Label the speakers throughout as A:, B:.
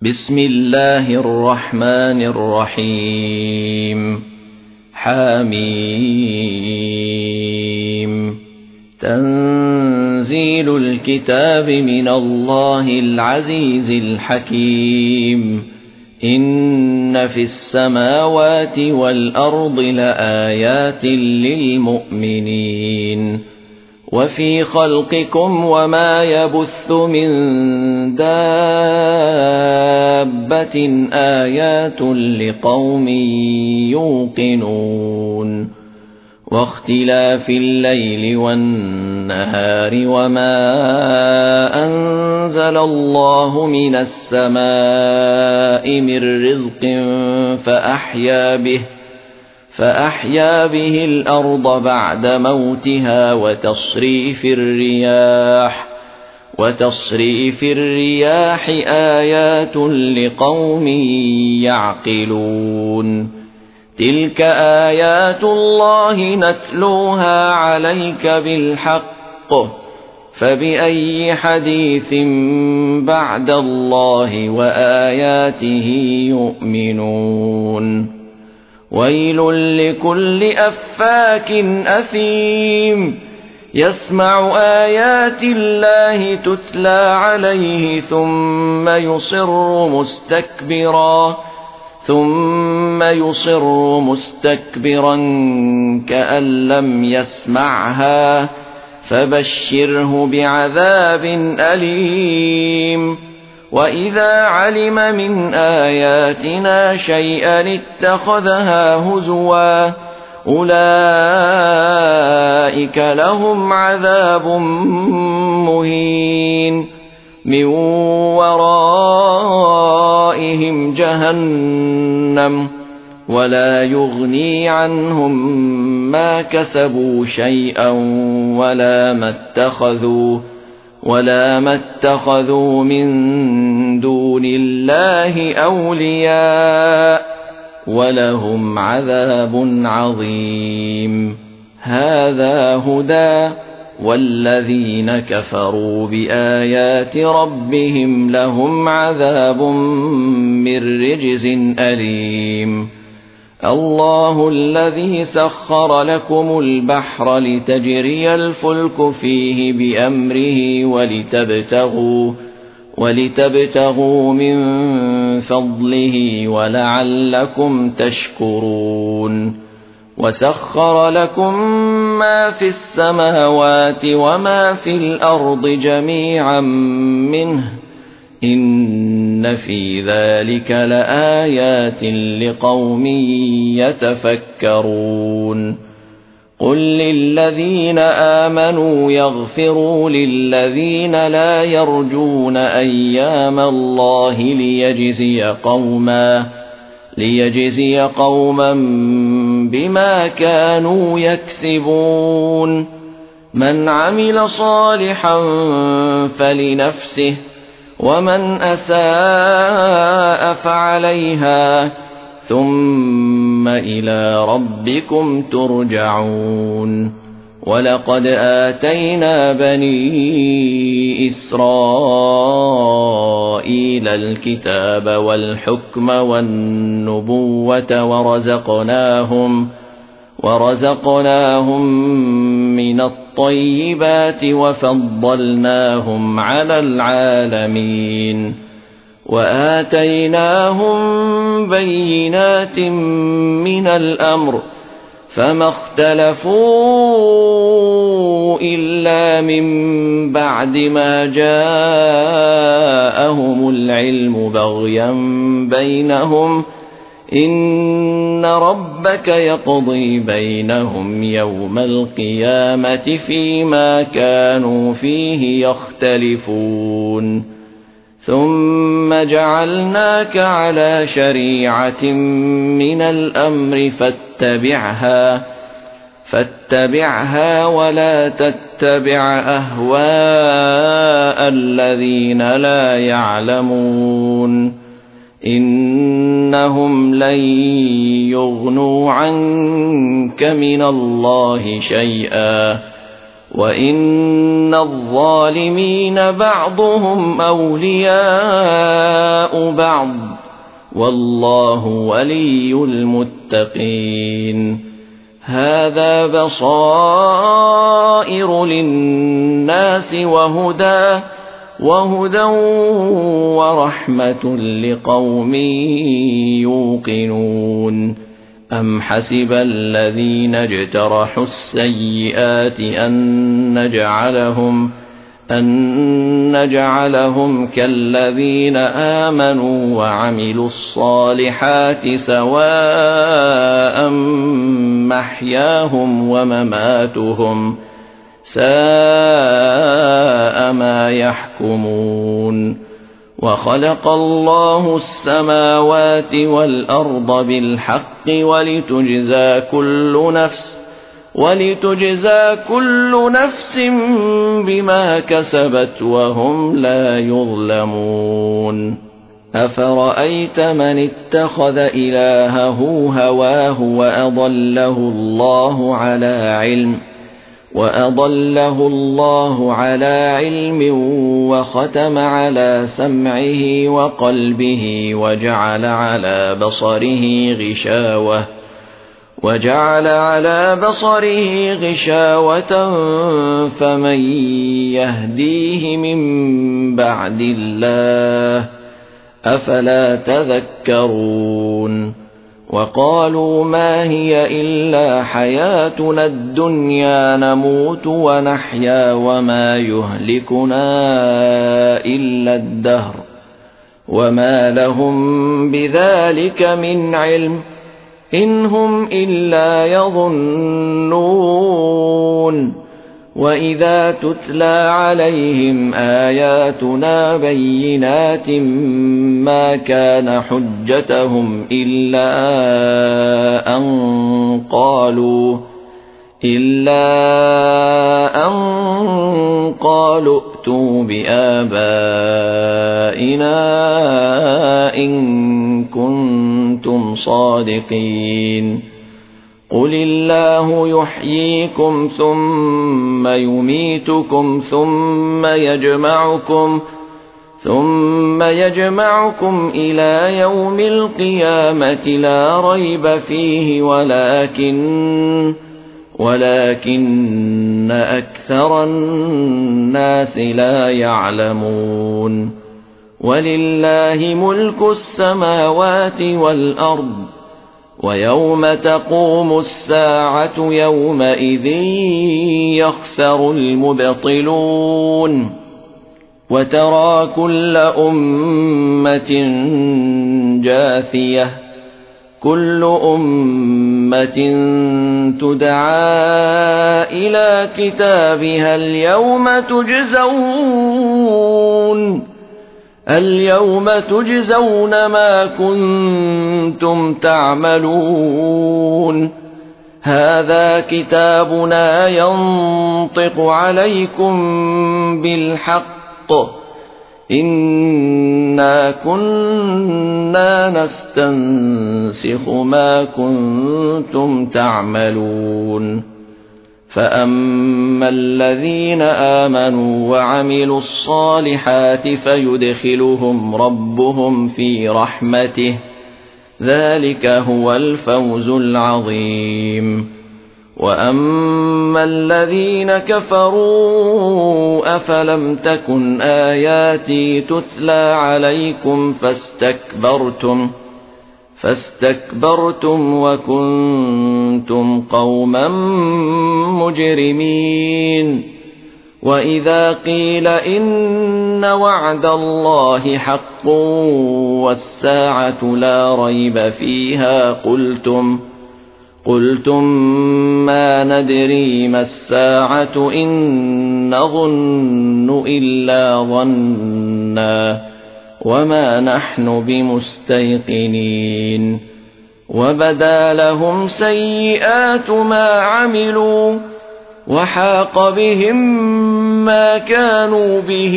A: بسم الله الرحمن الرحيم حميم تنزيل الكتاب من الله العزيز الحكيم إن في السماوات والأرض لآيات للمؤمنين وفي خلقكم وما يبث من دابة آيات لقوم يوقنون واختلاف الليل والنهار وما أنزل الله من السماء من رزق فأحيا به الأرض بعد موتها وتصريف الرياح آيات لقوم يعقلون تلك آيات الله نتلوها عليك بالحق فبأي حديث بعد الله وآياته يؤمنون ويل لكل أفاك أثيم يسمع آيات الله تتلى عليه ثم يصر مستكبرا كأن لم يسمعها فبشره بعذاب أليم وإذا علم من آياتنا شيئا اتخذها هزوا أولئك لهم عذاب مهين من ورائهم جهنم ولا يغني عنهم ما كسبوا شيئا ولا ما اتخذوا من دون الله أولياء ولهم عذاب عظيم هذا هدى والذين كفروا بآيات ربهم لهم عذاب من رجز أليم الله الذي سخر لكم البحر لتجري الفلك فيه بأمره ولتبتغوا من فضله ولعلكم تشكرون وسخر لكم ما في السماوات وما في الأرض جميعا منه إن في ذلك لآيات لقوم يتفكرون قل للذين آمنوا يغفروا للذين لا يرجون أيام الله ليجزي قوما بما كانوا يكسبون من عمل صالحا فلنفسه ومن أساء فعليها ثم إلى ربكم ترجعون ولقد آتينا بني إسرائيل الكتاب والحكم والنبوة ورزقناهم من الطيبات وفضلناهم على العالمين وآتيناهم بينات من الأمر فما اختلفوا إلا من بعد ما جاءهم العلم بغيا بينهم إن ربك يقضي بينهم يوم القيامة فيما كانوا فيه يختلفون ثم جعلناك على شريعة من الأمر فاتبعها ولا تتبع أهواء الذين لا يعلمون إنهم لن يغنوا عنك من الله شيئا وإن الظالمين بعضهم أولياء أولياء بعض والله ولي المتقين هذا بصائر للناس وهدى ورحمة لقوم يوقنون أم حسب الذين اجترحوا السيئات أن نجعلهم كالذين آمنوا وعملوا الصالحات سواء محياهم ومماتهم ساء ما يحكمون وخلق الله السماوات والأرض بالحق ولتجزى كل نفس بما كسبت وهم لا يظلمون أفرأيت من اتخذ إلهه هواه وأضله الله على علم وختم على سمعه وقلبه وجعل على بصره غشاوة فمن يهديه من بعد الله أفلا تذكرون وقالوا ما هي إلا حياتنا الدنيا نموت ونحيا وما يهلكنا إلا الدهر وما لهم بذلك من علم إن هم إلا يظنون وإذا تتلى عليهم آياتنا بينات ما كان حجتهم إلا أن قالوا ائتوا بآبائنا إن كنتم صادقين قل الله يحييكم ثم يميتكم ثم يجمعكم إلى يوم القيامة لا ريب فيه ولكن أكثر الناس لا يعلمون ولله ملك السماوات والأرض ويوم تقوم الساعة يومئذ يخسر المبطلون وترى كل أمة جاثية كل أمة تدعى إلى كتابها اليوم تجزون ما كنتم تعملون هذا كتابنا ينطق عليكم بالحق إنا كنا نستنسخ ما كنتم تعملون فأما الذين آمنوا وعملوا الصالحات فيدخلهم ربهم في رحمته ذلك هو الفوز العظيم وأما الذين كفروا أفلم تكن آياتي تتلى عليكم فاستكبرتم وكنتم قوما مجرمين وإذا قيل إن وعد الله حق والساعة لا ريب فيها قلتم ما ندري ما الساعة إن نظن إلا ظنا وما نحن بمستيقنين وبدا لهم سيئات ما عملوا وحاق بهم ما كانوا به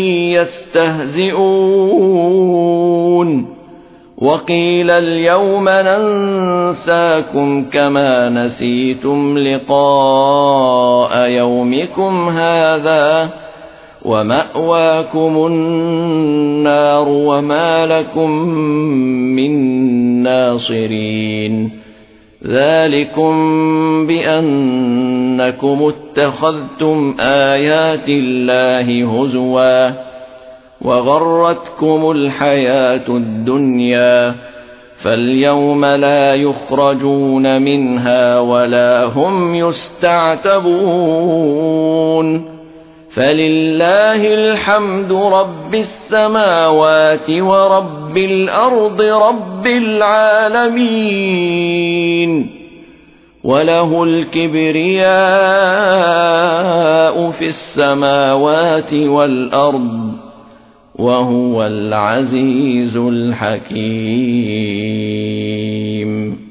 A: يستهزئون وقيل اليوم ننساكم كما نسيتم لقاء يومكم هذا ومأواكم النار وما لكم من ناصرين ذلكم بأنكم اتخذتم آيات الله هزوا وغرتكم الحياة الدنيا فاليوم لا يخرجون منها ولا هم يستعتبون فلله الحمد رب السماوات ورب الأرض رب العالمين وله الكبرياء في السماوات والأرض وهو العزيز الحكيم.